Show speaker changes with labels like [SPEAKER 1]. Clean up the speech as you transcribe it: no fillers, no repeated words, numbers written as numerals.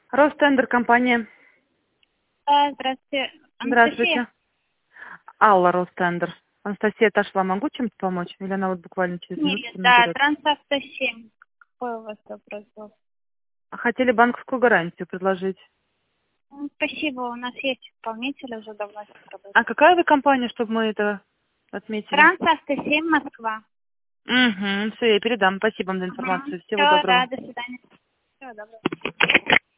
[SPEAKER 1] Ростендер компания.
[SPEAKER 2] Здравствуйте.
[SPEAKER 1] Здравствуйте. Алла Ростендер. Анастасия отошла. Могу чем-то помочь? Или она вот буквально через минуту
[SPEAKER 2] Нет, да,
[SPEAKER 1] наберет?
[SPEAKER 2] Трансавто 7. Какой у вас вопрос был?
[SPEAKER 1] Хотели банковскую гарантию предложить.
[SPEAKER 2] Спасибо, у нас есть исполнитель уже давно работает.
[SPEAKER 1] А какая вы компания, чтобы мы это отметили?
[SPEAKER 2] Трансавто 7, Москва.
[SPEAKER 1] Угу, все, я передам. Спасибо вам за информацию. Всего
[SPEAKER 2] Все,
[SPEAKER 1] доброго.
[SPEAKER 2] да, до свидания. Всего доброго.